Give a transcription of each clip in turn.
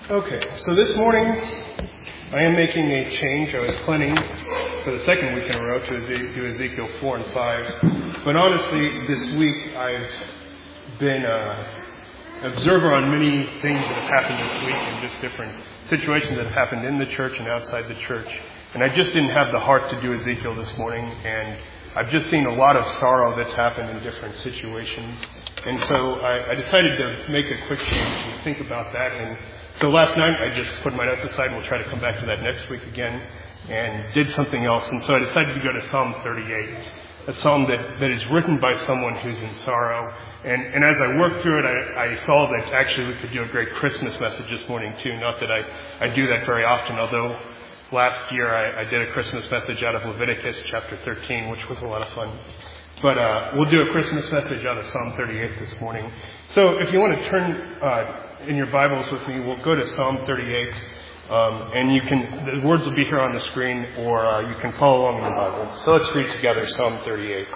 Okay, so this morning I am making a change. I was planning for the second week in a row to do Ezekiel 4 and 5. But honestly, this week I've been an observer on many things that have happened this week and just different situations that have happened in the church and outside the church. And I just didn't have the heart to do Ezekiel this morning. And I've just seen a lot of sorrow that's happened in different situations. And so I decided to make a quick change and think about that. And so last night I just put my notes aside, and we'll try to come back to that next week again, and did something else. And so I decided to go to Psalm 38, a psalm that is written by someone who's in sorrow. And as I worked through it, I saw that actually we could do a great Christmas message this morning too. Not that I do that very often, although last year I did a Christmas message out of Leviticus chapter 13, which was a lot of fun. But we'll do a Christmas message out of Psalm 38 this morning. So if you want to turn in your Bibles with me, we'll go to Psalm 38. And the words will be here on the screen, or you can follow along in the Bible. So let's read together Psalm 38.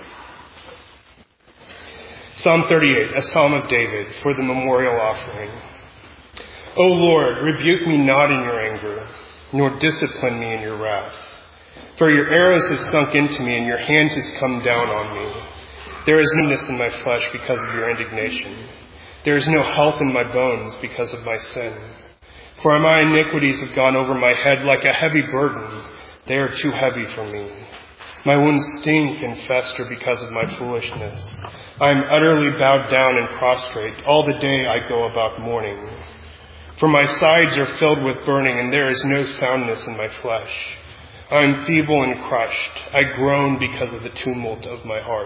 Psalm 38, a psalm of David for the memorial offering. O Lord, rebuke me not in your anger, nor discipline me in your wrath. For your arrows have sunk into me, and your hand has come down on me. There is numbness in my flesh because of your indignation. There is no health in my bones because of my sin. For my iniquities have gone over my head like a heavy burden. They are too heavy for me. My wounds stink and fester because of my foolishness. I am utterly bowed down and prostrate. All the day I go about mourning. For my sides are filled with burning, and there is no soundness in my flesh. I am feeble and crushed. I groan because of the tumult of my heart.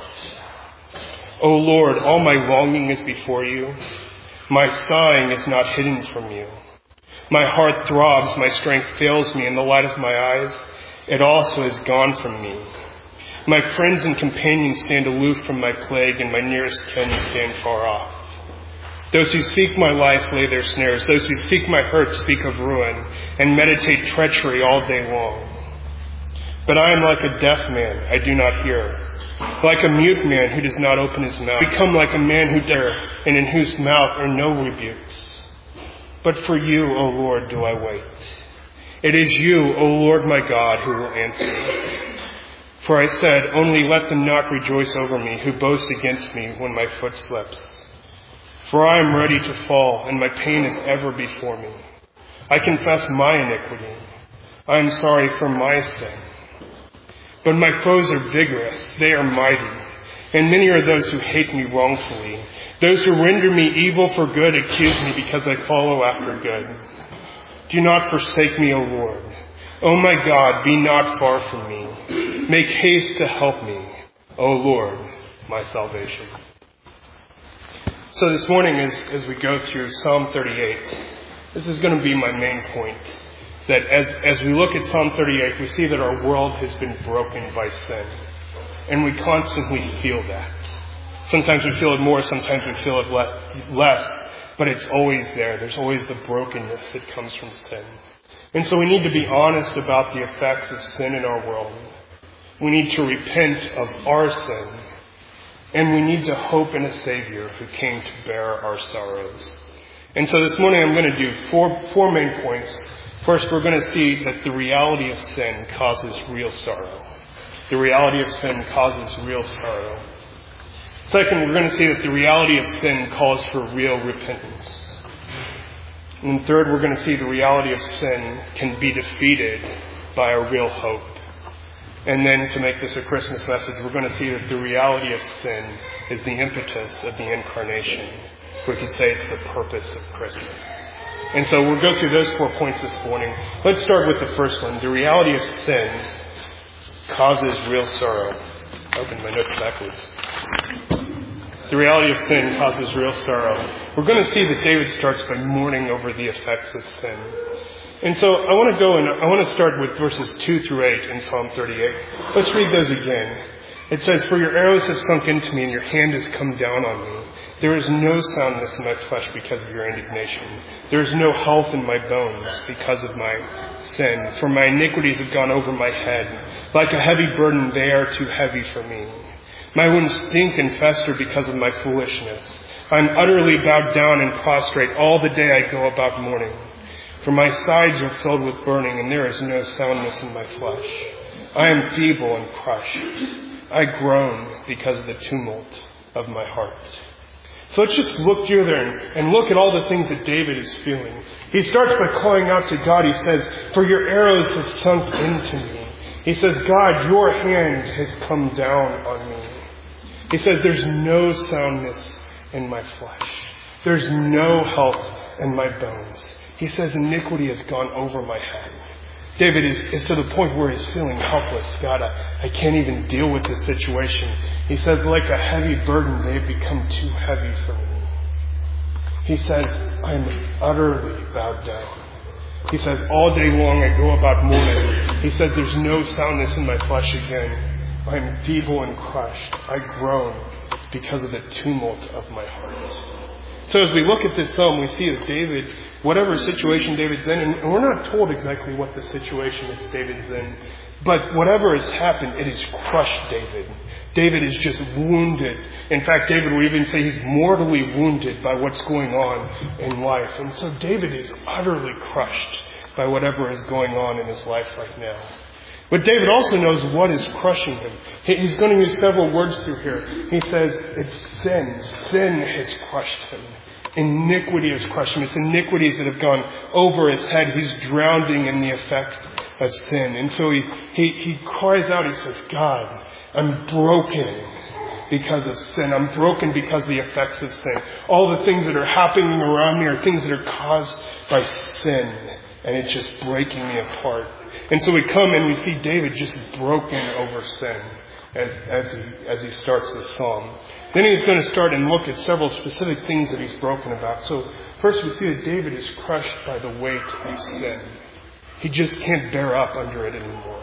O Lord, all my longing is before you. My sighing is not hidden from you. My heart throbs, my strength fails me, and the light of my eyes, it also is gone from me. My friends and companions stand aloof from my plague, and my nearest kin stand far off. Those who seek my life lay their snares. Those who seek my hurt speak of ruin, and meditate treachery all day long. But I am like a deaf man, I do not hear. Like a mute man who does not open his mouth. I become like a man who dares, and in whose mouth are no rebukes. But for you, O Lord, do I wait. It is you, O Lord my God, who will answer. For I said, only let them not rejoice over me, who boast against me when my foot slips. For I am ready to fall, and my pain is ever before me. I confess my iniquity. I am sorry for my sin. But my foes are vigorous, they are mighty, and many are those who hate me wrongfully. Those who render me evil for good accuse me because I follow after good. Do not forsake me, O Lord. O my God, be not far from me. Make haste to help me, O Lord, my salvation. So this morning, as we go through Psalm 38, this is going to be my main point. That as we look at Psalm 38, we see that our world has been broken by sin. And we constantly feel that. Sometimes we feel it more, sometimes we feel it less, but it's always there. There's always the brokenness that comes from sin. And so we need to be honest about the effects of sin in our world. We need to repent of our sin. And we need to hope in a Savior who came to bear our sorrows. And so this morning I'm going to do four main points. First, we're going to see that the reality of sin causes real sorrow. The reality of sin causes real sorrow. Second, we're going to see that the reality of sin calls for real repentance. And third, we're going to see the reality of sin can be defeated by a real hope. And then to make this a Christmas message, we're going to see that the reality of sin is the impetus of the incarnation. We could say it's the purpose of Christmas. And so we'll go through those 4 points this morning. Let's start with the first one. The reality of sin causes real sorrow. I opened my notes backwards. The reality of sin causes real sorrow. We're going to see that David starts by mourning over the effects of sin. And so I want to start with verses 2 through 8 in Psalm 38. Let's read those again. It says, for your arrows have sunk into me, and your hand has come down on me. There is no soundness in my flesh because of your indignation. There is no health in my bones because of my sin. For my iniquities have gone over my head. Like a heavy burden, they are too heavy for me. My wounds stink and fester because of my foolishness. I am utterly bowed down and prostrate. All the day I go about mourning. For my sides are filled with burning, and there is no soundness in my flesh. I am feeble and crushed. I groan because of the tumult of my heart. So let's just look through there and look at all the things that David is feeling. He starts by calling out to God. He says, for your arrows have sunk into me. He says, God, your hand has come down on me. He says, there's no soundness in my flesh. There's no health in my bones. He says, iniquity has gone over my head. David is to the point where he's feeling helpless. God, I can't even deal with this situation. He says, like a heavy burden, they've become too heavy for me. He says, I'm utterly bowed down. He says, all day long I go about mourning. He says, there's no soundness in my flesh again. I am feeble and crushed. I groan because of the tumult of my heart. So as we look at this psalm, we see that David, whatever situation David's in, and we're not told exactly what the situation that David's in, but whatever has happened, it has crushed David. David is just wounded. In fact, David would even say he's mortally wounded by what's going on in life. And so David is utterly crushed by whatever is going on in his life right now. But David also knows what is crushing him. He's going to use several words through here. He says it's sin. Sin has crushed him. Iniquity has crushed him. It's iniquities that have gone over his head. He's drowning in the effects of sin. And so he cries out. He says, God, I'm broken because of sin. I'm broken because of the effects of sin. All the things that are happening around me are things that are caused by sin. And it's just breaking me apart. And so we come and we see David just broken over sin as he starts this psalm. Then he's going to start and look at several specific things that he's broken about. So first we see that David is crushed by the weight of sin. He just can't bear up under it anymore.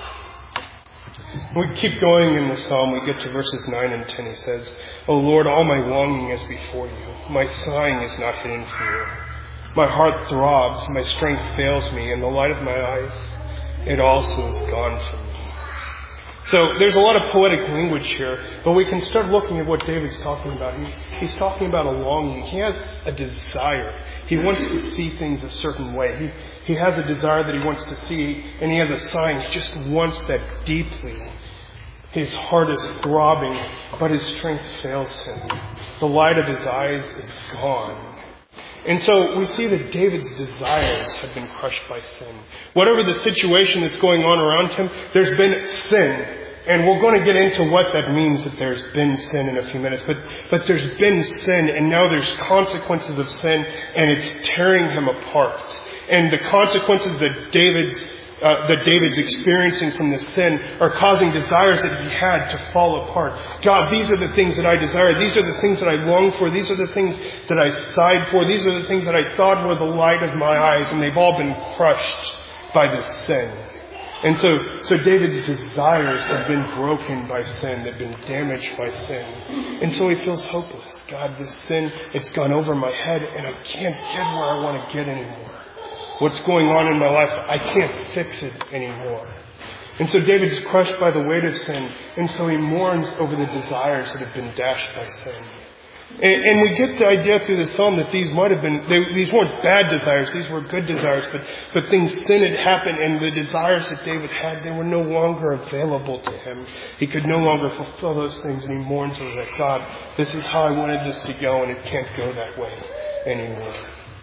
We keep going in the psalm. We get to verses 9 and 10. He says, O Lord, all my longing is before you. My sighing is not hidden from you. My heart throbs. My strength fails me. And the light of my eyes, it also is gone from me. So there's a lot of poetic language here, but we can start looking at what David's talking about. He's talking about a longing. He has a desire. He wants to see things a certain way. He has a desire that he wants to see, and he has a sighing. He just wants that deeply. His heart is throbbing, but his strength fails him. The light of his eyes is gone. And so we see that David's desires have been crushed by sin. Whatever the situation that's going on around him, there's been sin. And we're going to get into what that means that there's been sin in a few minutes. But there's been sin, and now there's consequences of sin, and it's tearing him apart. And the consequences that David's experiencing from the sin are causing desires that he had to fall apart. God, these are the things that I desire. These are the things that I long for. These are the things that I sighed for. These are the things that I thought were the light of my eyes, and they've all been crushed by this sin. And so David's desires have been broken by sin. They've been damaged by sin. And so he feels hopeless. God, this sin, it's gone over my head, and I can't get where I want to get anymore. What's going on in my life, I can't fix it anymore. And so David's crushed by the weight of sin, and so he mourns over the desires that have been dashed by sin. And we get the idea through this psalm that these might have been, these weren't bad desires, these were good desires, but sin had happened, and the desires that David had, they were no longer available to him. He could no longer fulfill those things, and he mourns over that. God, this is how I wanted this to go, and it can't go that way anymore.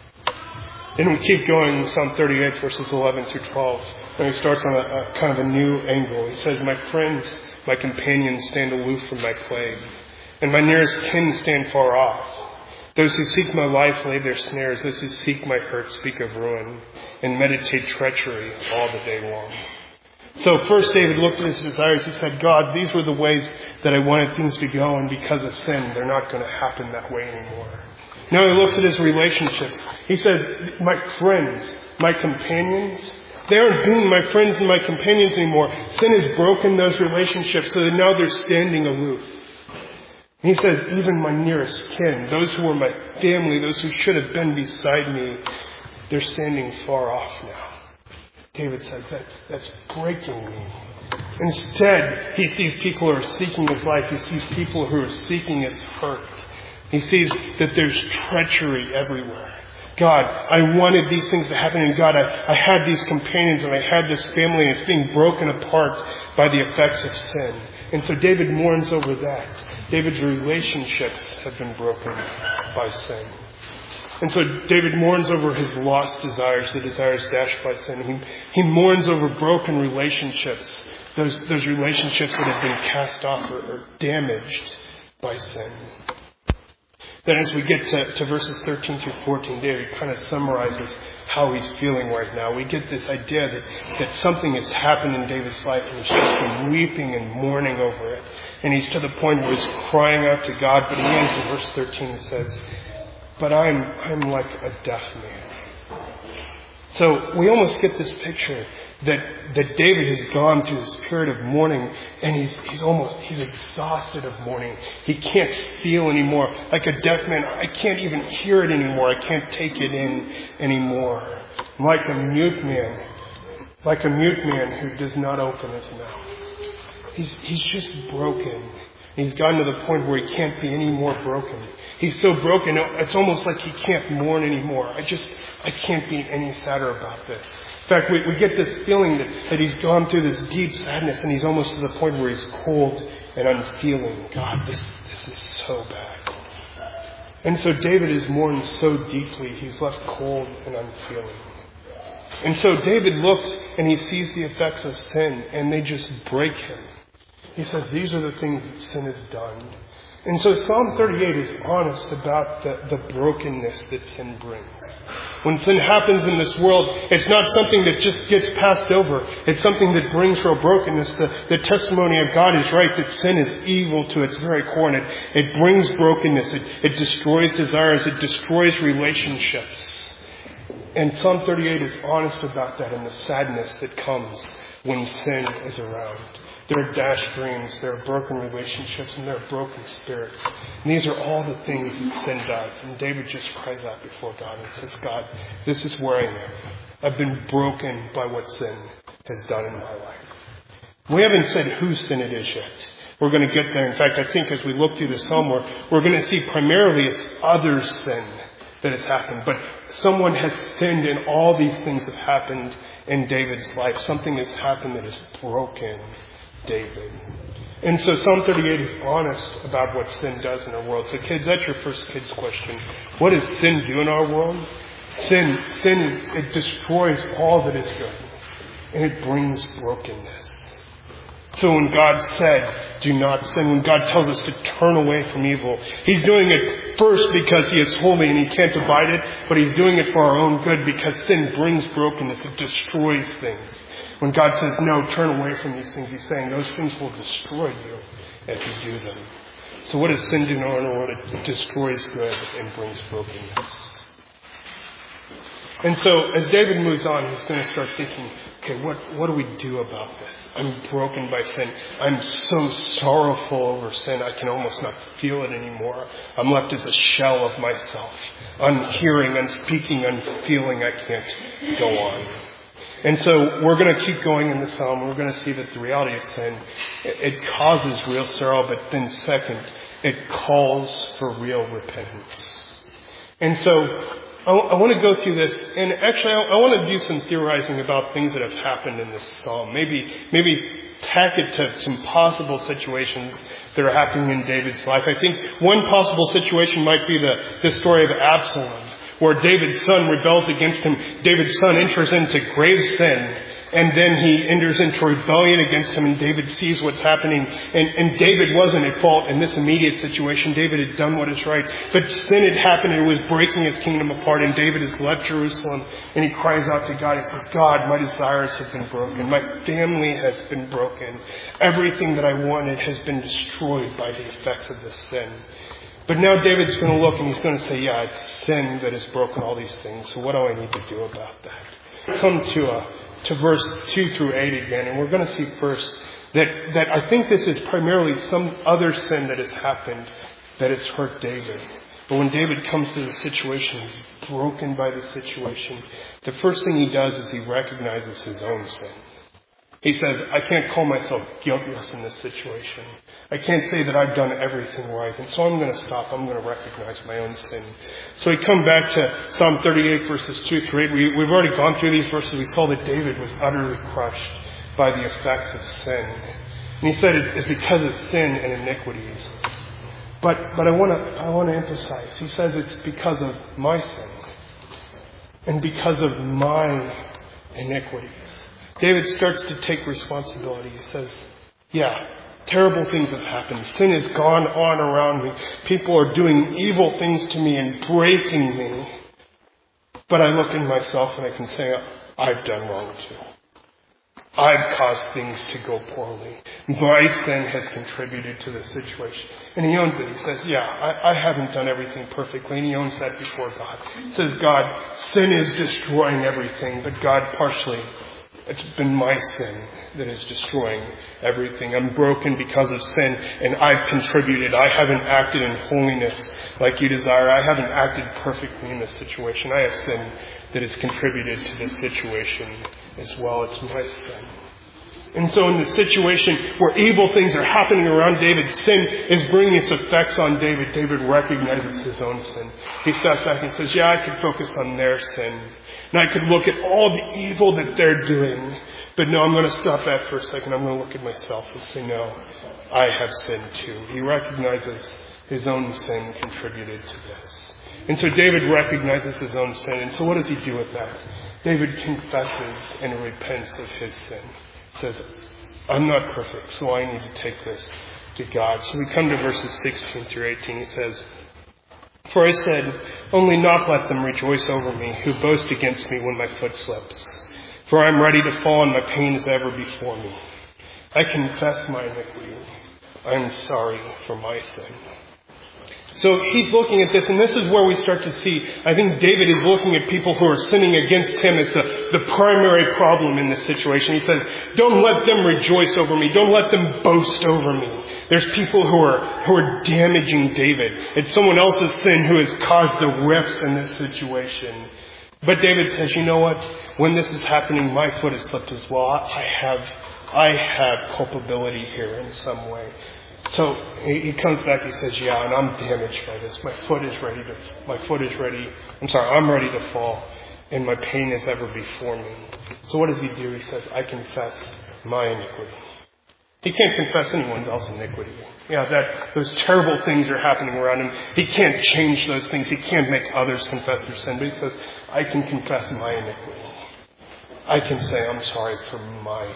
And we keep going in Psalm 38, verses 11 through 12. And he starts on a kind of a new angle. He says, my friends, my companions stand aloof from my plague, and my nearest kin stand far off. Those who seek my life lay their snares. Those who seek my hurt speak of ruin and meditate treachery all the day long. So first David looked at his desires. He said, God, these were the ways that I wanted things to go, and because of sin, they're not going to happen that way anymore. Now he looks at his relationships. He says, my friends, my companions, they aren't being my friends and my companions anymore. Sin has broken those relationships so that now they're standing aloof. And he says, even my nearest kin, those who were my family, those who should have been beside me, they're standing far off now. David says, that's breaking me. Instead, he sees people who are seeking his life. He sees people who are seeking his hurt. He sees that there's treachery everywhere. God, I wanted these things to happen, and God, I had these companions and I had this family, and it's being broken apart by the effects of sin. And so David mourns over that. David's relationships have been broken by sin. And so David mourns over his lost desires, the desires dashed by sin. He mourns over broken relationships, those relationships that have been cast off or damaged by sin. Then as we get to verses 13 through 14, David kind of summarizes how he's feeling right now. We get this idea that something has happened in David's life, and he's just been weeping and mourning over it. And he's to the point where he's crying out to God, but he ends in verse 13 and says, "But I'm like a deaf man." So we almost get this picture that David has gone through this period of mourning, and he's exhausted of mourning. He can't feel anymore. Like a deaf man, I can't even hear it anymore. I can't take it in anymore. Like a mute man who does not open his mouth. He's just broken. He's gotten to the point where he can't be any more broken. He's so broken, it's almost like he can't mourn anymore. I can't be any sadder about this. In fact, we get this feeling that he's gone through this deep sadness, and he's almost to the point where he's cold and unfeeling. God, this is so bad. And so David is mourned so deeply, he's left cold and unfeeling. And so David looks and he sees the effects of sin, and they just break him. He says, these are the things that sin has done. And so Psalm 38 is honest about the brokenness that sin brings. When sin happens in this world, it's not something that just gets passed over. It's something that brings real brokenness. The testimony of God is right, that sin is evil to its very core, and it brings brokenness. It destroys desires. It destroys relationships. And Psalm 38 is honest about that and the sadness that comes when sin is around. There are dashed dreams, there are broken relationships, and there are broken spirits. And these are all the things that sin does. And David just cries out before God and says, God, this is where I am. I've been broken by what sin has done in my life. We haven't said whose sin it is yet. We're going to get there. In fact, I think as we look through the psalm, we're going to see primarily it's others' sin that has happened. But someone has sinned, and all these things have happened in David's life. Something has happened that has broken David. And so Psalm 38 is honest about what sin does in our world. So kids, that's your first kids question. What does sin do in our world? Sin, it destroys all that is good. And it brings brokenness. So when God said, do not sin, when God tells us to turn away from evil, He's doing it first because He is holy and He can't abide it, but He's doing it for our own good because sin brings brokenness. It destroys things. When God says, no, turn away from these things, He's saying those things will destroy you if you do them. So what does sin do in our world? It destroys good and brings brokenness. And so as David moves on, he's going to start thinking, okay, what do we do about this? I'm broken by sin. I'm so sorrowful over sin, I can almost not feel it anymore. I'm left as a shell of myself. Unhearing, unspeaking, unfeeling, I can't go on. And so we're going to keep going in the psalm. We're going to see that the reality of sin, it causes real sorrow, but then second, it calls for real repentance. And so I want to go through this, and actually I want to do some theorizing about things that have happened in this psalm. Maybe tack it to some possible situations that are happening in David's life. I think one possible situation might be the story of Absalom, where David's son rebels against him. David's son enters into grave sin, and then he enters into rebellion against him, and David sees what's happening. And David wasn't at fault in this immediate situation. David had done what is right. But sin had happened, and it was breaking his kingdom apart, and David has left Jerusalem, and he cries out to God. He says, God, my desires have been broken. My family has been broken. Everything that I wanted has been destroyed by the effects of this sin. But now David's going to look and he's going to say, yeah, it's sin that has broken all these things. So what do I need to do about that? Come to verse 2 through 8 again. And we're going to see first that I think this is primarily some other sin that has happened that has hurt David. But when David comes to the situation, he's broken by the situation. The first thing he does is he recognizes his own sin. He says, I can't call myself guiltless in this situation. I can't say that I've done everything right. And so I'm going to stop. I'm going to recognize my own sin. So we come back to Psalm 38 verses 2 through 8. We've already gone through these verses. We saw that David was utterly crushed by the effects of sin. And he said it's because of sin and iniquities. But I want to emphasize. He says it's because of my sin and because of my iniquities. David starts to take responsibility. He says, yeah, terrible things have happened. Sin has gone on around me. People are doing evil things to me and breaking me. But I look in myself and I can say, I've done wrong too. I've caused things to go poorly. My sin has contributed to the situation. And he owns it. He says, yeah, I haven't done everything perfectly. And he owns that before God. He says, God, sin is destroying everything. But God, partially, it's been my sin that is destroying everything. I'm broken because of sin, and I've contributed. I haven't acted in holiness like you desire. I haven't acted perfectly in this situation. I have sin that has contributed to this situation as well. It's my sin. And so in the situation where evil things are happening around David, sin is bringing its effects on David. David recognizes his own sin. He steps back and says, yeah, I could focus on their sin. And I could look at all the evil that they're doing. But no, I'm going to stop that for a second. I'm going to look at myself and say, no, I have sinned too. He recognizes his own sin contributed to this. And so David recognizes his own sin. And so what does he do with that? David confesses and repents of his sin. He says, I'm not perfect, so I need to take this to God. So we come to verses 16 through 18. He says, for I said, only not let them rejoice over me who boast against me when my foot slips. For I am ready to fall and my pain is ever before me. I confess my iniquity. I am sorry for my sin. So he's looking at this, and this is where we start to see, I think David is looking at people who are sinning against him as the primary problem in this situation. He says, don't let them rejoice over me. Don't let them boast over me. There's people who are damaging David. It's someone else's sin who has caused the rifts in this situation. But David says, you know what? When this is happening, my foot has slipped as well. I have culpability here in some way. So he comes back, he says, yeah, and I'm damaged by this. I'm ready to fall, and my pain is ever before me. So what does he do? He says, I confess my iniquity. He can't confess anyone else's iniquity. Yeah, that those terrible things are happening around him. He can't change those things. He can't make others confess their sin. But he says, I can confess my iniquity. I can say I'm sorry for my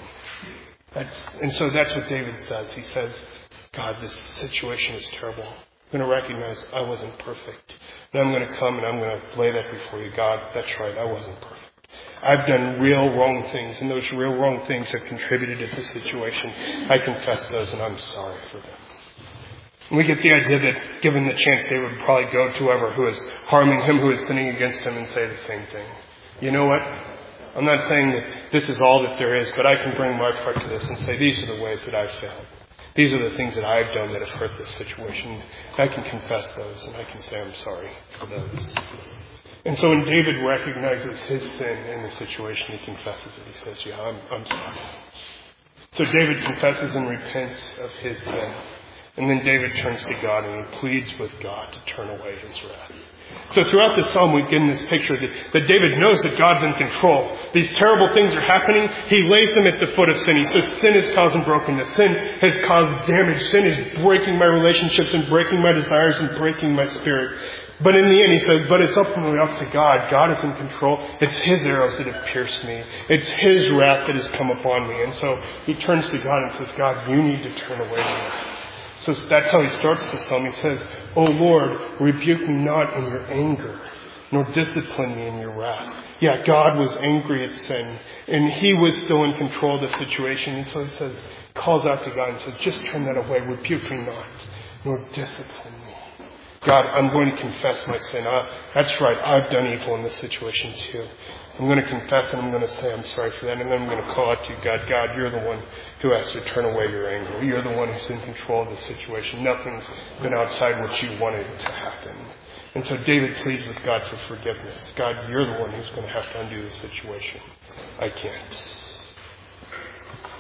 sin. And so that's what David says. He says, God, this situation is terrible. I'm going to recognize I wasn't perfect. And I'm going to come and I'm going to lay that before you. God, that's right, I wasn't perfect. I've done real wrong things, and those real wrong things have contributed to this situation. I confess those, and I'm sorry for them. And we get the idea that given the chance, David would probably go to whoever who is harming him, who is sinning against him, and say the same thing. You know what? I'm not saying that this is all that there is, but I can bring my part to this and say these are the ways that I've failed. These are the things that I've done that have hurt this situation. I can confess those, and I can say I'm sorry for those. And so when David recognizes his sin in the situation, he confesses it. He says, yeah, I'm sorry. So David confesses and repents of his sin. And then David turns to God and he pleads with God to turn away his wrath. So throughout the psalm, we get in this picture that David knows that God's in control. These terrible things are happening. He lays them at the foot of sin. He says, sin is causing brokenness. Sin has caused damage. Sin is breaking my relationships and breaking my desires and breaking my spirit. But in the end, he says, but it's ultimately up to God. God is in control. It's his arrows that have pierced me. It's his wrath that has come upon me. And so he turns to God and says, God, you need to turn away from me. So that's how he starts the psalm. He says, O Lord, rebuke me not in your anger, nor discipline me in your wrath. Yeah, God was angry at sin, and he was still in control of the situation. And so he says, calls out to God and says, just turn that away. Rebuke me not, nor discipline me. God, I'm going to confess my sin. That's right, I've done evil in this situation too. I'm going to confess and I'm going to say I'm sorry for that. And then I'm going to call out to you, God. God, you're the one who has to turn away your anger. You're the one who's in control of the situation. Nothing's been outside what you wanted to happen. And so David pleads with God for forgiveness. God, you're the one who's going to have to undo the situation. I can't.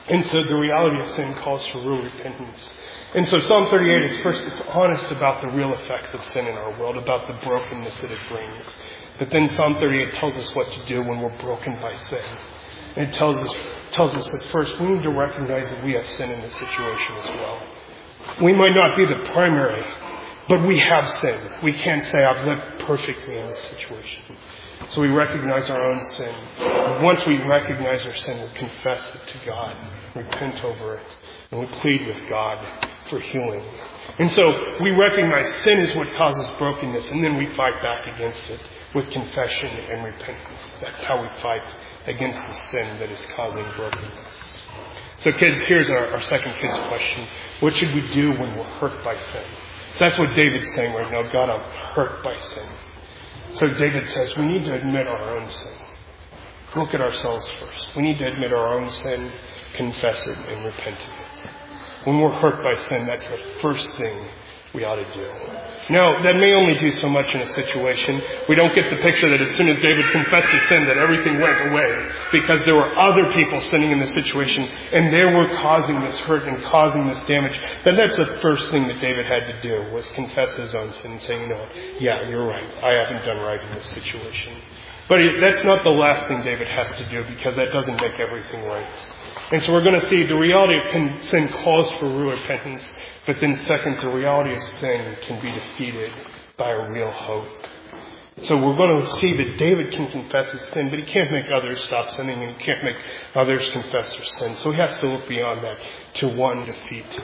And so the reality of sin calls for real repentance. And so Psalm 38 is first, it's honest about the real effects of sin in our world, about the brokenness that it brings. But then Psalm 38 tells us what to do when we're broken by sin. And it tells us that first we need to recognize that we have sin in this situation as well. We might not be the primary, but we have sin. We can't say, I've lived perfectly in this situation. So we recognize our own sin. And once we recognize our sin, we confess it to God, repent over it, and we plead with God for healing. And so we recognize sin is what causes brokenness, and then we fight back against it with confession and repentance. That's how we fight against the sin that is causing brokenness. So kids, here's our second kid's question. What should we do when we're hurt by sin? So that's what David's saying right now. God, I'm hurt by sin. So David says we need to admit our own sin. Look at ourselves first. We need to admit our own sin, confess it, and repent of it. When we're hurt by sin, that's the first thing we ought to do. Now, that may only do so much in a situation. We don't get the picture that as soon as David confessed his sin that everything went away, because there were other people sinning in the situation and they were causing this hurt and causing this damage. Then that's the first thing that David had to do, was confess his own sin and say, you know what, yeah, you're right. I haven't done right in this situation. But that's not the last thing David has to do, because that doesn't make everything right. And so we're going to see the reality of sin calls for real repentance. But then second, the reality of sin can be defeated by a real hope. So we're going to see that David can confess his sin, but he can't make others stop sinning, and he can't make others confess their sin. So he has to look beyond that to one defeat.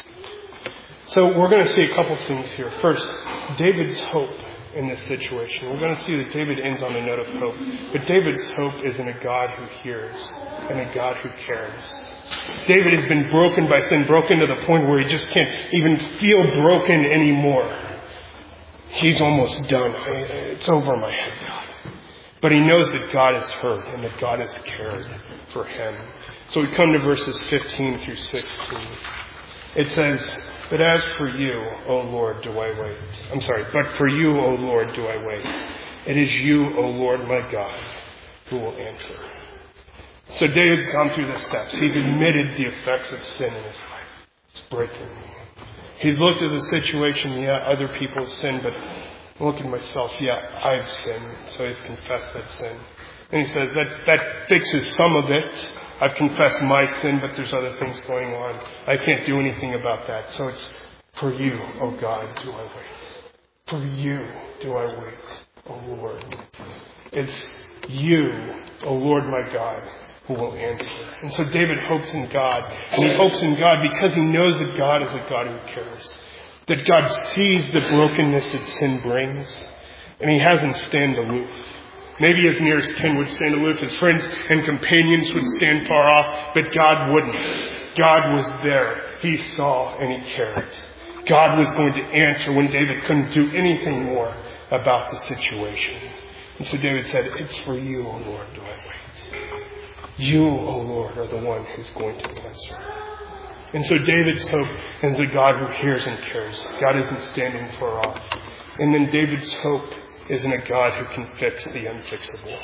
So we're going to see a couple things here. First, David's hope in this situation. We're going to see that David ends on a note of hope. But David's hope is in a God who hears and a God who cares. David has been broken by sin, broken to the point where he just can't even feel broken anymore. He's almost done. It's over my head, God. But he knows that God has heard and that God has cared for him. So we come to verses 15 through 16. It says, but for you, O Lord, do I wait. But for you, O Lord, do I wait. It is you, O Lord, my God, who will answer. So David's gone through the steps. He's admitted the effects of sin in his life. It's breaking me. He's looked at the situation. Yeah, other people have sinned, but look at myself. Yeah, I've sinned. So he's confessed that sin. And he says that fixes some of it. I've confessed my sin, but there's other things going on. I can't do anything about that. So it's for you, O God, do I wait. For you do I wait, O Lord. It's you, O Lord my God, who will answer. And so David hopes in God. And he hopes in God because he knows that God is a God who cares. That God sees the brokenness that sin brings. And he hasn't stand aloof. Maybe his nearest kin would stand aloof. His friends and companions would stand far off. But God wouldn't. God was there. He saw and he cared. God was going to answer when David couldn't do anything more about the situation. And so David said, it's for you, O Lord, do I wait. You, O Lord, are the one who's going to answer. And so David's hope is a God who hears and cares. God isn't standing far off. And then David's hope is in a God who can fix the unfixable.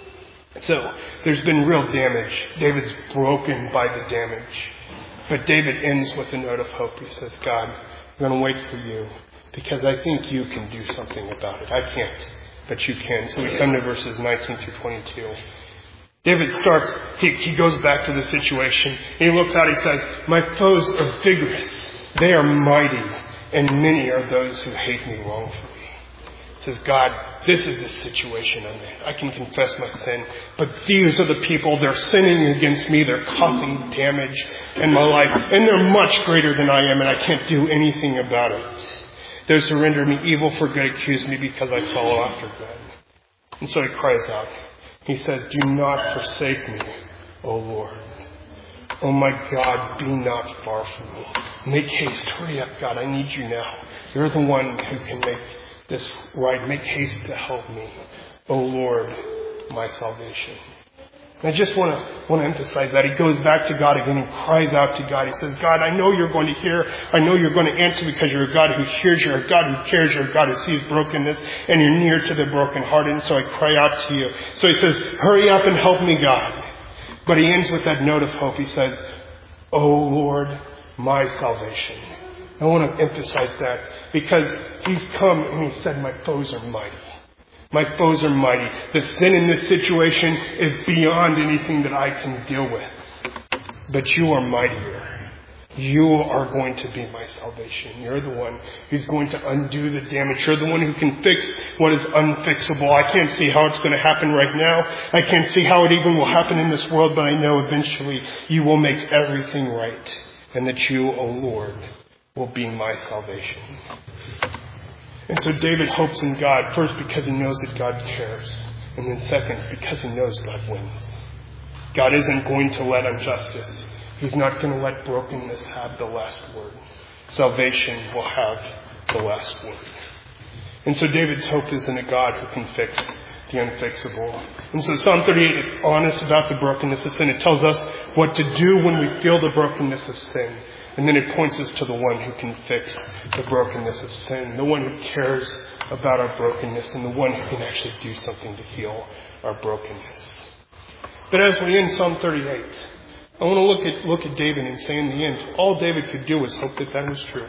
So there's been real damage. David's broken by the damage. But David ends with a note of hope. He says, God, I'm going to wait for you because I think you can do something about it. I can't, but you can. So we come to verses 19 through 22. David starts, he goes back to the situation. He looks out, he says, my foes are vigorous. They are mighty, and many are those who hate me wrongfully. He says, God, this is the situation I'm in. I can confess my sin, but these are the people, they're sinning against me. They're causing damage in my life, and they're much greater than I am, and I can't do anything about it. Those who render me evil for good accuse me because I follow after good. And so he cries out. He says, do not forsake me, O Lord. Oh my God, be not far from me. Make haste. Hurry up, God. I need you now. You're the one who can make this right. Make haste to help me. O Lord, my salvation. And I just want to emphasize that. He goes back to God again and cries out to God. He says, God, I know you're going to hear. I know you're going to answer because you're a God who hears. You're a God who cares. You're a God who sees brokenness. And you're near to the brokenhearted. And so I cry out to you. So he says, hurry up and help me, God. But he ends with that note of hope. He says, O Lord, my salvation. I want to emphasize that because he's come and he said, my foes are mighty. My foes are mighty. The sin in this situation is beyond anything that I can deal with. But you are mightier. You are going to be my salvation. You're the one who's going to undo the damage. You're the one who can fix what is unfixable. I can't see how it's going to happen right now. I can't see how it even will happen in this world, but I know eventually you will make everything right. And that you, O Lord, will be my salvation. And so David hopes in God, first because he knows that God cares. And then second, because he knows God wins. God isn't going to let injustice. He's not going to let brokenness have the last word. Salvation will have the last word. And so David's hope is in a God who can fix the unfixable. And so Psalm 38 is honest about the brokenness of sin. It tells us what to do when we feel the brokenness of sin. And then it points us to the one who can fix the brokenness of sin, the one who cares about our brokenness, and the one who can actually do something to heal our brokenness. But as we end Psalm 38, I want to look at David and say in the end, all David could do was hope that was true.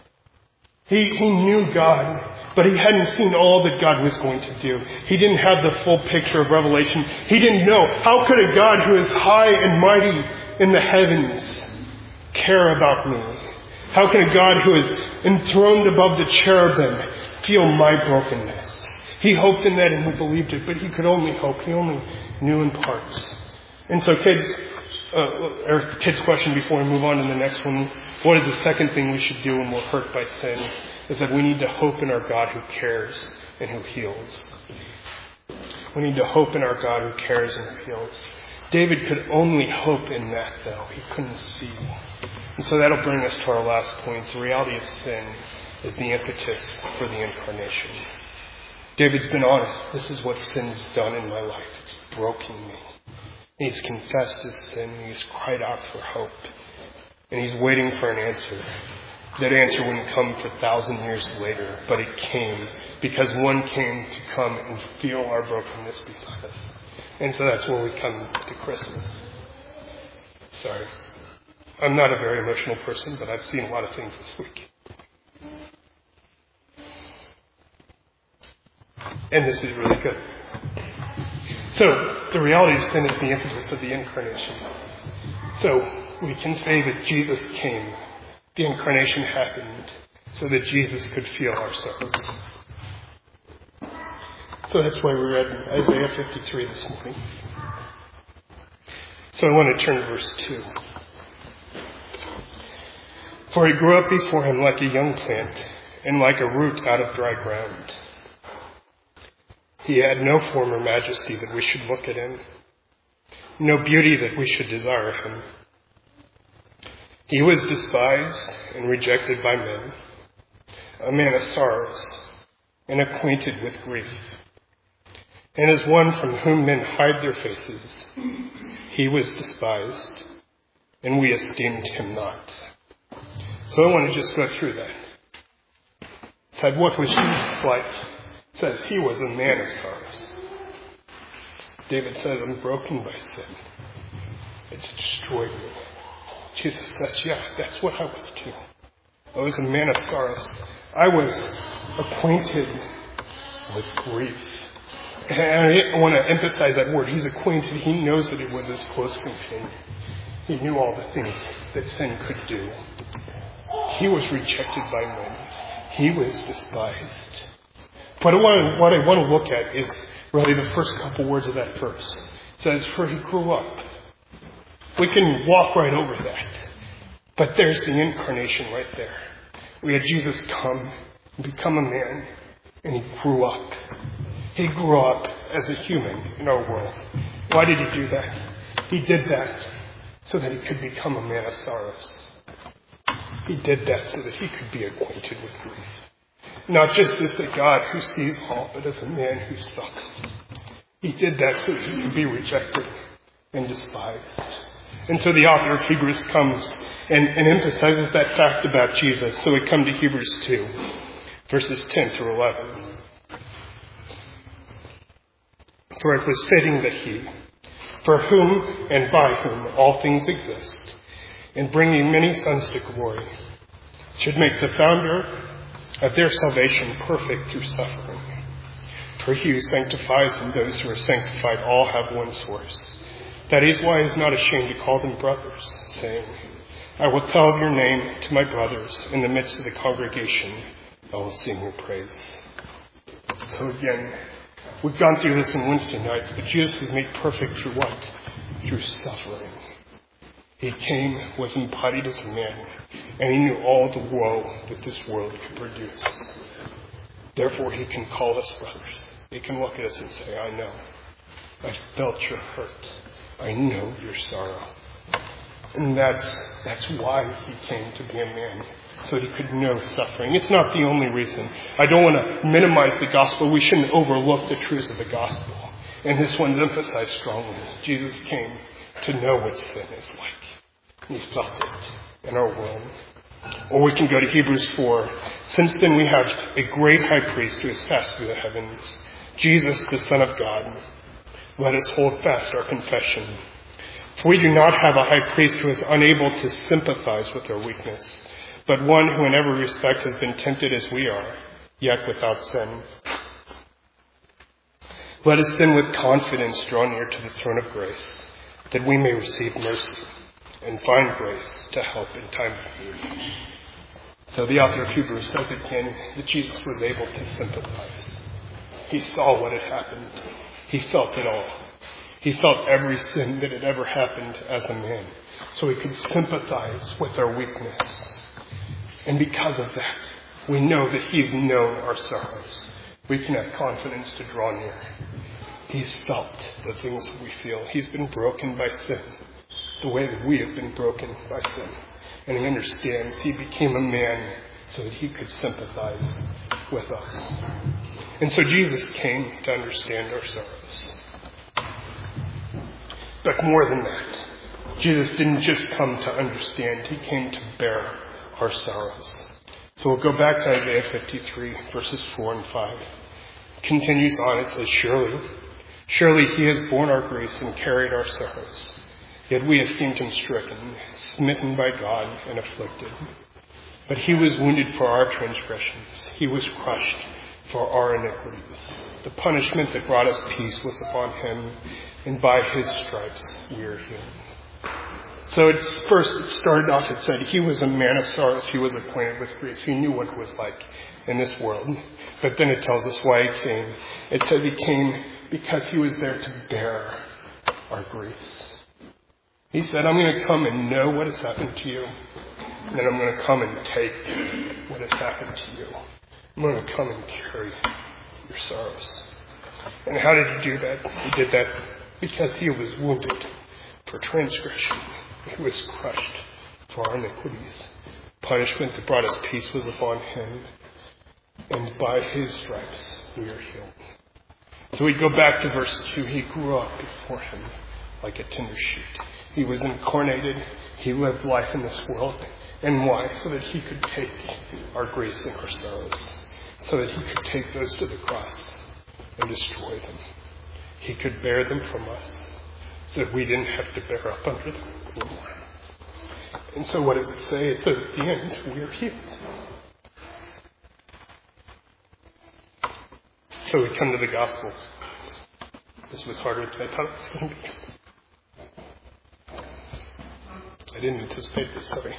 He knew God, but he hadn't seen all that God was going to do. He didn't have the full picture of Revelation. He didn't know, how could a God who is high and mighty in the heavens care about me? How can a God who is enthroned above the cherubim feel my brokenness? He hoped in that and he believed it, but he could only hope. He only knew in parts. And so kids' question before we move on to the next one, what is the second thing we should do when we're hurt by sin? Is that we need to hope in our God who cares and who heals. We need to hope in our God who cares and who heals. David could only hope in that, though. He couldn't see. And so that'll bring us to our last point. The reality of sin is the impetus for the incarnation. David's been honest. This is what sin's done in my life. It's broken me. He's confessed his sin. He's cried out for hope. And he's waiting for an answer. That answer wouldn't come for 1,000 years later, but it came because one came to come and feel our brokenness beside us. And so that's where we come to Christmas. Sorry. I'm not a very emotional person, but I've seen a lot of things this week. And this is really good. So, the reality of sin is the impetus of the incarnation. So, we can say that Jesus came. The incarnation happened so that Jesus could feel our sorrows. So that's why we read Isaiah 53 this morning. So I want to turn to verse 2. For he grew up before him like a young plant and like a root out of dry ground. He had no form or majesty that we should look at him, no beauty that we should desire him. He was despised and rejected by men, a man of sorrows and acquainted with grief. And as one from whom men hide their faces, he was despised, and we esteemed him not. So I want to just go through that. It said, what was Jesus like? It says, he was a man of sorrows. David says, I'm broken by sin. It's destroyed me. Jesus says, yeah, that's what I was too. I was a man of sorrows. I was acquainted with grief. And I want to emphasize that word. He's acquainted. He knows that it was his close companion. He knew all the things that sin could do. He was rejected by men. He was despised. But what I want to look at is really the first couple words of that verse. It says, for he grew up. We can walk right over that. But there's the incarnation right there. We had Jesus come and become a man, and he grew up. He grew up as a human in our world. Why did he do that? He did that so that he could become a man of sorrows. He did that so that he could be acquainted with grief. Not just as the God who sees all, but as a man who suffered. He did that so that he could be rejected and despised. And so the author of Hebrews comes and emphasizes that fact about Jesus. So we come to Hebrews 2, verses 10 through 11. For it was fitting that he, for whom and by whom all things exist, and bringing many sons to glory, should make the founder of their salvation perfect through suffering. For he who sanctifies and those who are sanctified all have one source. That is why he is not ashamed to call them brothers, saying, I will tell of your name to my brothers. In the midst of the congregation, I will sing your praise. So again, we've gone through this in Wednesday nights, but Jesus was made perfect through what? Through suffering. He came, was embodied as a man, and he knew all the woe that this world could produce. Therefore, he can call us brothers. He can look at us and say, I know. I felt your hurt. I know your sorrow. And that's why he came to be a man, so that he could know suffering. It's not the only reason. I don't want to minimize the gospel. We shouldn't overlook the truths of the gospel. And this one's emphasized strongly. Jesus came to know what sin is like. He felt it in our world. Or we can go to Hebrews 4. Since then we have a great high priest who has passed through the heavens, Jesus, the Son of God. Let us hold fast our confession. For we do not have a high priest who is unable to sympathize with our weakness, but one who in every respect has been tempted as we are, yet without sin. Let us then with confidence draw near to the throne of grace, that we may receive mercy and find grace to help in time of need. So the author of Hebrews says again that Jesus was able to sympathize. He saw what had happened. He felt it all. He felt every sin that had ever happened as a man. So he could sympathize with our weakness. And because of that, we know that he's known our sorrows. We can have confidence to draw near. He's felt the things that we feel. He's been broken by sin, the way that we have been broken by sin. And he understands. He became a man so that he could sympathize with us. And so Jesus came to understand our sorrows. But more than that, Jesus didn't just come to understand. He came to bear our sorrows. So we'll go back to Isaiah 53, verses 4 and 5. It continues on. It says, Surely he has borne our griefs and carried our sorrows. Yet we esteemed him stricken, smitten by God, and afflicted. But he was wounded for our transgressions. He was crushed for our iniquities. The punishment that brought us peace was upon him, and by his stripes we are healed. So it started off, it said, he was a man of sorrows. He was acquainted with grief. He knew what it was like in this world. But then it tells us why he came. It said he came because he was there to bear our griefs. He said, I'm going to come and know what has happened to you. And then I'm going to come and take what has happened to you. I'm going to come and carry your sorrows. And how did he do that? He did that because he was wounded for transgression. He was crushed for our iniquities. Punishment that brought us peace was upon him. And by his stripes we are healed. So we go back to verse 2. He grew up before him like a tender shoot. He was incarnated. He lived life in this world. And why? So that he could take our griefs and our sorrows. So that he could take those to the cross and destroy them. He could bear them from us so that we didn't have to bear up under them anymore. And so what does it say? It says at the end, we are healed. So we come to the Gospels. This was harder than I thought it was going to be. I didn't anticipate this, sorry.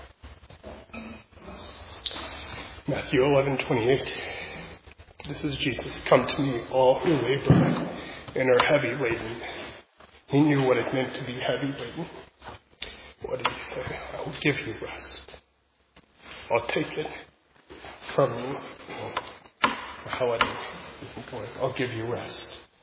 Matthew 11:28. This is Jesus. Come to me, all who labor and are heavy laden. He knew what it meant to be heavy laden. What did he say? I will give you rest. I'll take it from you. I'll give you rest.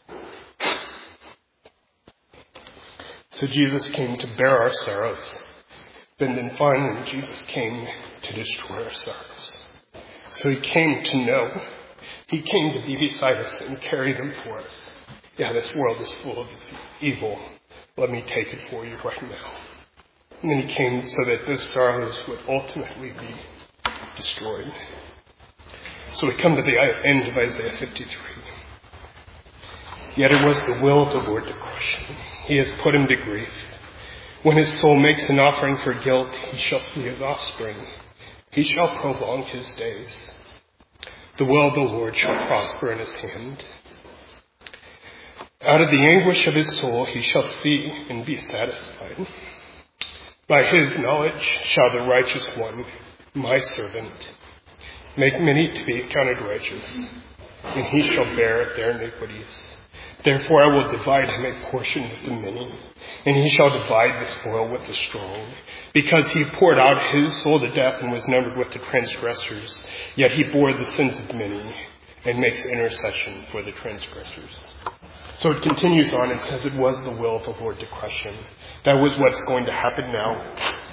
So Jesus came to bear our sorrows. But then finally, Jesus came to destroy our sorrows. So he came to know. He came to be beside us and carry them for us. Yeah, this world is full of evil. Let me take it for you right now. And then he came so that those sorrows would ultimately be destroyed. So we come to the end of Isaiah 53. Yet it was the will of the Lord to crush him. He has put him to grief. When his soul makes an offering for guilt, he shall see his offspring. He shall prolong his days. The will of the Lord shall prosper in his hand. Out of the anguish of his soul he shall see and be satisfied. By his knowledge shall the righteous one, my servant, make many to be accounted righteous, and he shall bear their iniquities. Therefore I will divide him a portion with the many, and he shall divide the spoil with the strong. Because he poured out his soul to death and was numbered with the transgressors, yet he bore the sins of many and makes intercession for the transgressors. So it continues on and says it was the will of the Lord to crush him. That was what's going to happen now.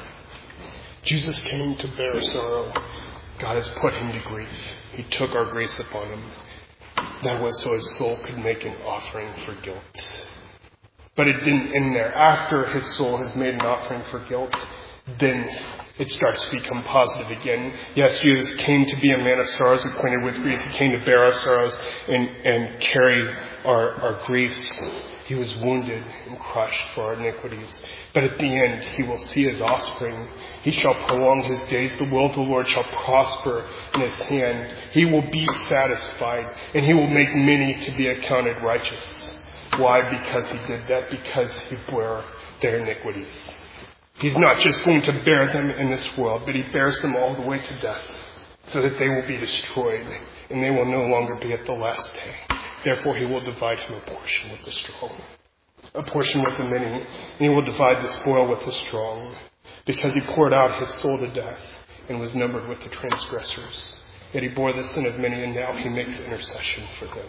Jesus came to bear sorrow. God has put him to grief. He took our griefs upon him. That was so his soul could make an offering for guilt. But it didn't end there. After his soul has made an offering for guilt, then it starts to become positive again. Yes, Jesus came to be a man of sorrows, acquainted with griefs. He came to bear our sorrows and carry our griefs. He was wounded and crushed for our iniquities. But at the end, he will see his offspring. He shall prolong his days. The will of the Lord shall prosper in his hand. He will be satisfied, and he will make many to be accounted righteous. Why? Because he did that. Because he bore their iniquities. He's not just going to bear them in this world, but he bears them all the way to death, so that they will be destroyed, and they will no longer be at the last day. Therefore, he will divide him a portion with the strong, a portion with the many, and he will divide the spoil with the strong, because he poured out his soul to death and was numbered with the transgressors. Yet he bore the sin of many, and now he makes intercession for them.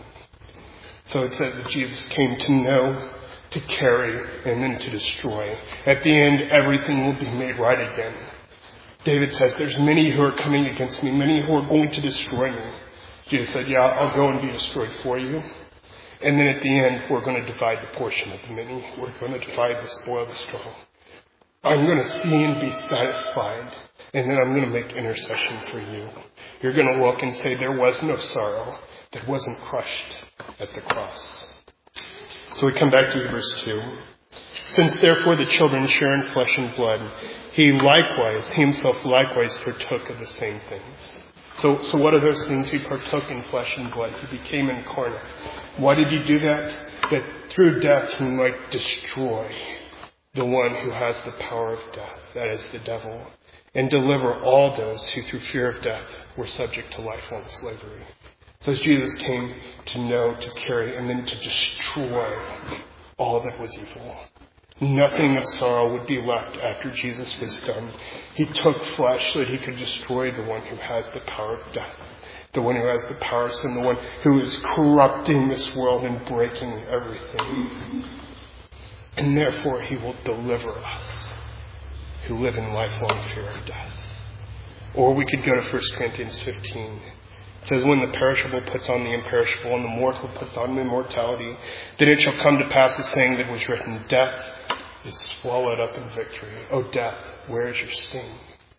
So it says that Jesus came to know, to carry, and then to destroy. At the end, everything will be made right again. David says, there's many who are coming against me, many who are going to destroy me. Jesus said, yeah, I'll go and be destroyed for you. And then at the end, we're going to divide the portion of the many. We're going to divide the spoil of the strong. I'm going to see and be satisfied. And then I'm going to make intercession for you. You're going to look and say, there was no sorrow that wasn't crushed at the cross. So we come back to verse 2. Since therefore the children share in flesh and blood, he himself likewise partook of the same things. So what are those things? He partook in flesh and blood. He became incarnate. Why did he do that? That through death he might destroy the one who has the power of death, that is the devil, and deliver all those who through fear of death were subject to lifelong slavery. So Jesus came to know, to carry, and then to destroy all that was evil. Nothing of sorrow would be left after Jesus was done. He took flesh so that he could destroy the one who has the power of death, the one who has the power of sin, the one who is corrupting this world and breaking everything. And therefore he will deliver us who live in lifelong fear of death. Or we could go to 1 Corinthians 15. It says, when the perishable puts on the imperishable and the mortal puts on immortality, then it shall come to pass the saying that was written, death is swallowed up in victory. O death, where is your sting?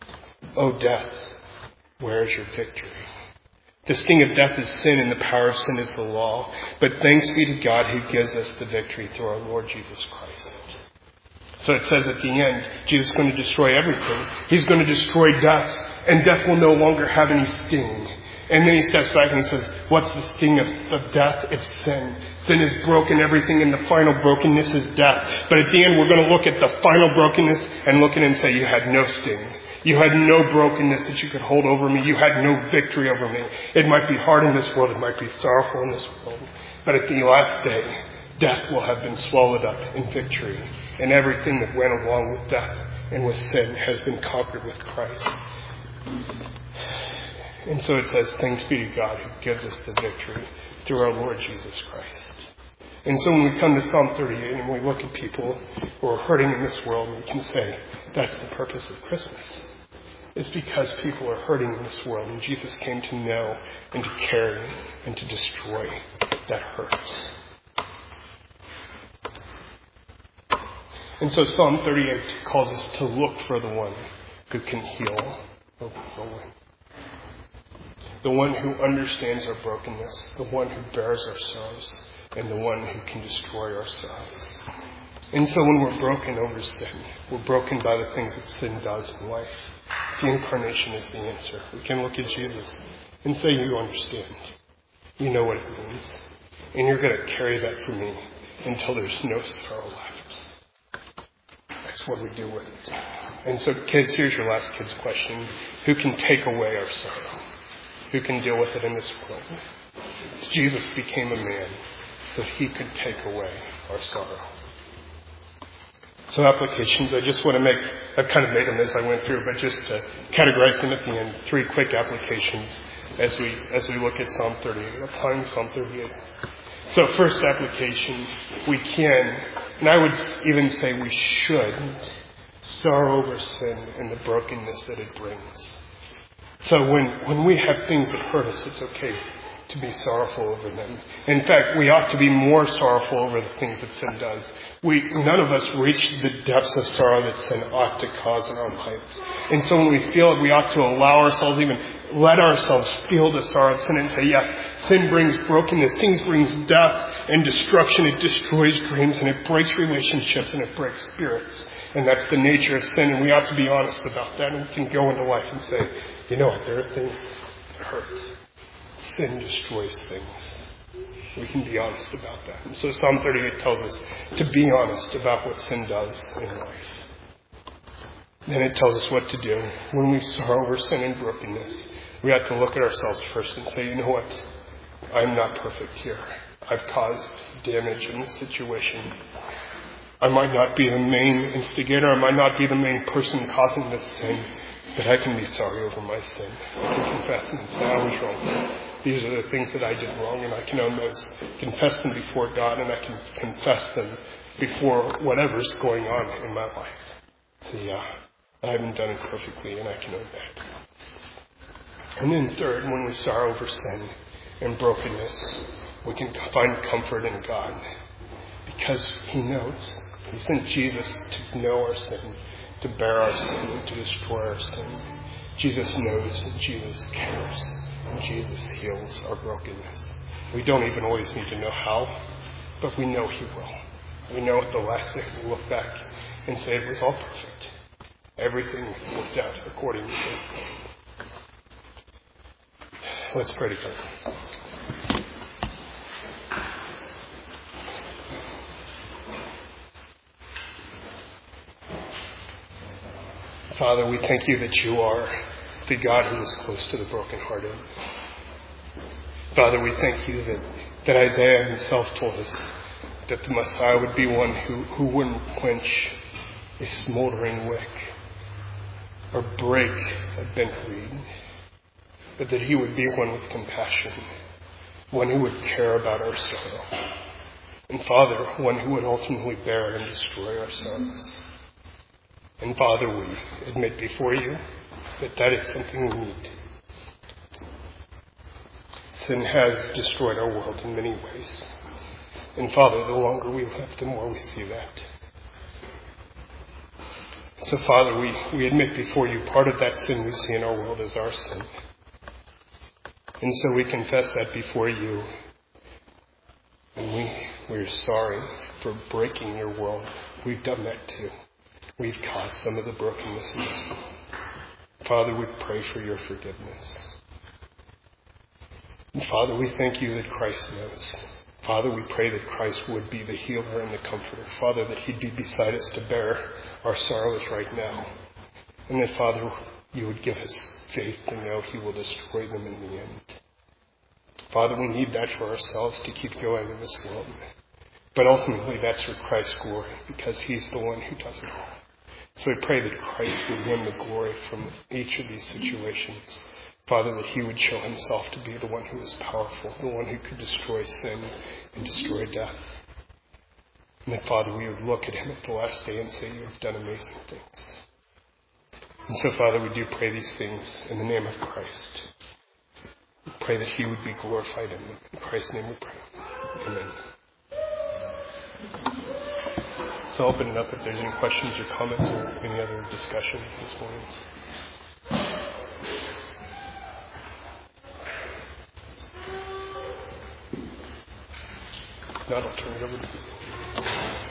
O death, where is your victory? The sting of death is sin, and the power of sin is the law. But thanks be to God who gives us the victory through our Lord Jesus Christ. So it says at the end, Jesus is going to destroy everything. He's going to destroy death, and death will no longer have any sting. And then he steps back and he says, what's the sting of death? It's sin. Sin has broken everything, and the final brokenness is death. But at the end, we're going to look at the final brokenness and look at it and say, you had no sting. You had no brokenness that you could hold over me. You had no victory over me. It might be hard in this world. It might be sorrowful in this world. But at the last day, death will have been swallowed up in victory. And everything that went along with death and with sin has been conquered with Christ. And so it says, thanks be to God who gives us the victory through our Lord Jesus Christ. And so when we come to Psalm 38 and we look at people who are hurting in this world, we can say, that's the purpose of Christmas. It's because people are hurting in this world, and Jesus came to know and to carry and to destroy that hurt. And so Psalm 38 calls us to look for the one who can heal overflowing. The one who understands our brokenness, the one who bears our sorrows, and the one who can destroy our sorrows. And so when we're broken over sin, we're broken by the things that sin does in life. The incarnation is the answer. We can look at Jesus and say, you understand. You know what it means. And you're going to carry that for me until there's no sorrow left. That's what we do with it. And so kids, here's your last kid's question. Who can take away our sorrow? Who can deal with it in this world? Jesus became a man so he could take away our sorrow. So applications, I just want to make, I've kind of made them as I went through, but just to categorize them at the end, 3 quick applications as we look at Psalm 38, applying Psalm 38. So first application, we can, and I would even say we should, sorrow over sin and the brokenness that it brings. So when we have things that hurt us, it's okay to be sorrowful over them. In fact, we ought to be more sorrowful over the things that sin does. None of us reach the depths of sorrow that sin ought to cause in our lives. And so when we feel it, we ought to allow ourselves, even let ourselves feel the sorrow of sin and say, yes, sin brings brokenness. Sin brings death and destruction. It destroys dreams and it breaks relationships and it breaks spirits. And that's the nature of sin. And we ought to be honest about that. And we can go into life and say, you know what, there are things that hurt. Sin destroys things. We can be honest about that. And so Psalm 38 tells us to be honest about what sin does in life. Then it tells us what to do. When we sorrow over sin and brokenness, we have to look at ourselves first and say, you know what? I'm not perfect here. I've caused damage in this situation. I might not be the main instigator. I might not be the main person causing this sin. But I can be sorry over my sin. I can confess and say I was wrong. These are the things that I did wrong, and I can own those, confess them before God, and I can confess them before whatever's going on in my life. So yeah, I haven't done it perfectly, and I can own that. And then third, when we sorrow over sin and brokenness, we can find comfort in God. Because He knows. He sent Jesus to know our sin, to bear our sin, and to destroy our sin. Jesus knows and Jesus cares. And Jesus heals our brokenness. We don't even always need to know how, but we know He will. We know at the last day we look back and say it was all perfect. Everything worked out according to His plan. Let's pray together. Father, we thank You that You are the God who is close to the brokenhearted. Father, we thank You that Isaiah himself told us that the Messiah would be one who wouldn't quench a smoldering wick or break a bent reed, but that He would be one with compassion, one who would care about our sorrow, and Father, one who would ultimately bear and destroy our sorrows. And Father, we admit before You that is something we need. Sin has destroyed our world in many ways. And Father, the longer we live, the more we see that. So Father, we admit before You part of that sin we see in our world is our sin. And so we confess that before You. And we're sorry for breaking Your world. We've done that too. We've caused some of the brokenness in this world. Father, we pray for Your forgiveness. And Father, we thank You that Christ knows. Father, we pray that Christ would be the healer and the comforter. Father, that He'd be beside us to bear our sorrows right now. And that, Father, You would give us faith to know He will destroy them in the end. Father, we need that for ourselves to keep going in this world. But ultimately, that's for Christ's glory, because He's the one who does it all. So we pray that Christ would win the glory from each of these situations. Father, that He would show Himself to be the one who is powerful, the one who could destroy sin and destroy death. And that, Father, we would look at Him at the last day and say, You have done amazing things. And so, Father, we do pray these things in the name of Christ. We pray that He would be glorified in them. In Christ's name we pray. Amen. So I'll open it up if there's any questions or comments or any other discussion this morning. If not, I'll turn it over to you.